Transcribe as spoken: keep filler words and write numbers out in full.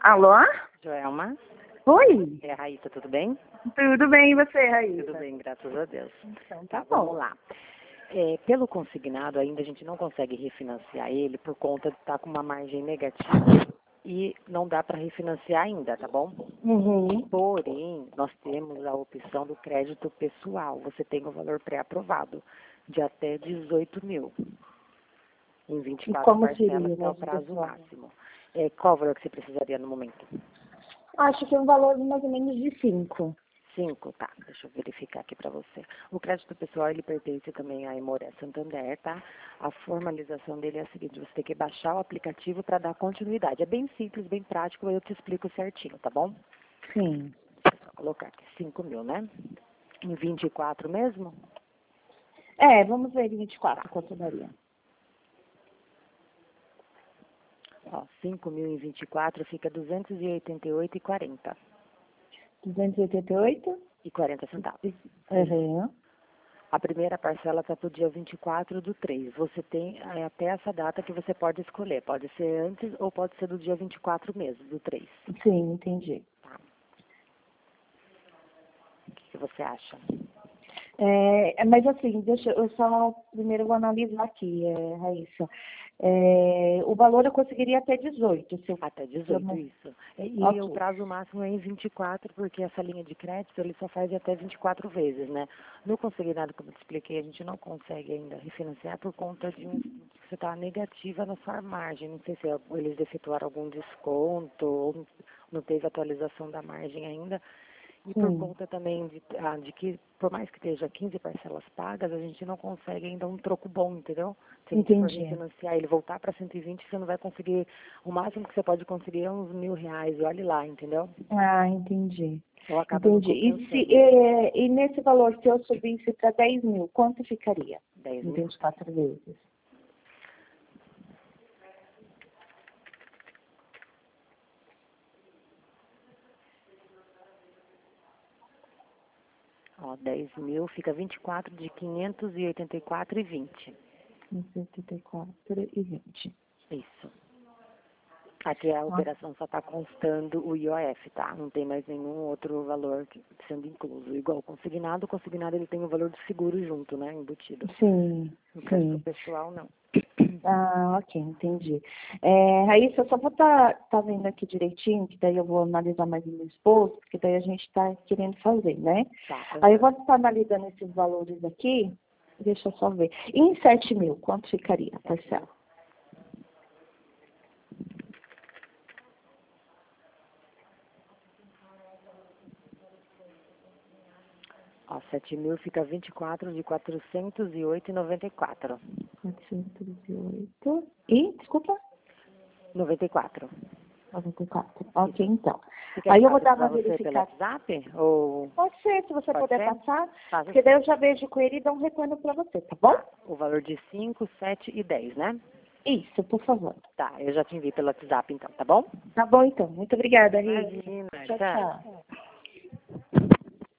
Alô? Joelma? Oi? É a Raíssa, tudo bem? Tudo bem, e você, Raíssa? Tudo bem, graças a Deus. Então tá, Tá, bom. vamos lá. É, pelo consignado, ainda a gente não consegue refinanciar ele por conta de estar com uma margem negativa e não dá para refinanciar ainda, tá bom? Uhum. Porém, nós temos a opção do crédito pessoal. Você tem o valor pré-aprovado de até dezoito mil. Em vinte e E quatro como parcelas, seria, que é o né, prazo pessoal? máximo. É, qual o valor que você precisaria no momento? Acho que é um valor de mais ou menos de cinco. Cinco, tá. Deixa eu verificar aqui para você. O crédito pessoal, ele pertence também à Emoré Santander, tá? A formalização dele é a seguinte, você tem que baixar o aplicativo para dar continuidade. É bem simples, bem prático, eu te explico certinho, tá bom? Sim. Deixa eu só colocar aqui, cinco mil, né? Em vinte e quatro mesmo? É, vamos ver vinte e quatro quanto daria. Ó, cinco mil em vinte e quatro fica duzentos e oitenta e oito e quarenta. duzentos e oitenta e oito? E quarenta centavos. Uhum. A primeira parcela está para o dia vinte e quatro do três. Você tem é, até essa data que você pode escolher. Pode ser antes ou pode ser do dia vinte e quatro mesmo, do três. Sim, entendi. Tá. O que, que você acha? É, mas assim, deixa eu só primeiro vou analisar aqui, é, Raíssa. É, o valor eu conseguiria até dezoito. Se eu, Até se eu dezoito, não- isso. E, e o Ok. prazo máximo é em vinte e quatro, porque essa linha de crédito ele só faz até vinte e quatro vezes, né? No consignado, como eu te expliquei, a gente não consegue ainda refinanciar por conta de um, que você está negativa na sua margem. Não sei se eles efetuaram algum desconto ou não teve atualização da margem ainda. E por Sim. conta também de, ah, de que, por mais que esteja quinze parcelas pagas, a gente não consegue ainda um troco bom, entendeu? Se a gente for Entendi. refinanciar ele voltar para cento e vinte, você não vai conseguir, o máximo que você pode conseguir é uns mil reais, e olhe lá, entendeu? Ah, entendi. Ou acaba não Entendi. E, se, compensando. e, e nesse valor, se eu subisse para dez mil, quanto ficaria? dez Em mil. vinte e quatro vezes. Ó, dez mil fica vinte e quatro de quinhentos e oitenta e quatro e vinte. quinhentos e oitenta e quatro e vinte. Isso. Aqui a Ah, operação só está constando o I O F, tá? Não tem mais nenhum outro valor que- sendo incluso. Igual o consignado, o consignado ele tem o valor do seguro junto, né? Embutido. sim, No crédito sim. pessoal, não. Ah, ok, entendi. É, Raíssa, eu só vou estar tá, tá vendo aqui direitinho, que daí eu vou analisar mais o meu esposo, porque daí a gente está querendo fazer, né? Tá. Aí eu Aham. vou estar analisando esses valores aqui, deixa eu só ver. E em sete mil, quanto ficaria a parcela? Ó, sete mil fica vinte e quatro de quatrocentos e oito e noventa e quatro. quatrocentos e oito. E, desculpa? noventa e quatro. noventa e quatro. Ok, Isso. então. Fica Aí eu vou fácil dar para uma você pelo verificada. WhatsApp? Ou Pode ser, se você pode puder ser? passar, Faz porque assim. daí eu já vejo com ele e dou um retorno para você, tá bom? Tá. O valor de cinco, sete e dez, né? Isso, por favor. Tá. Eu já te enviei pelo WhatsApp, então, tá bom? Tá bom, então. Muito obrigada, Rita. Imagina. Tchau, Tchau. tchau.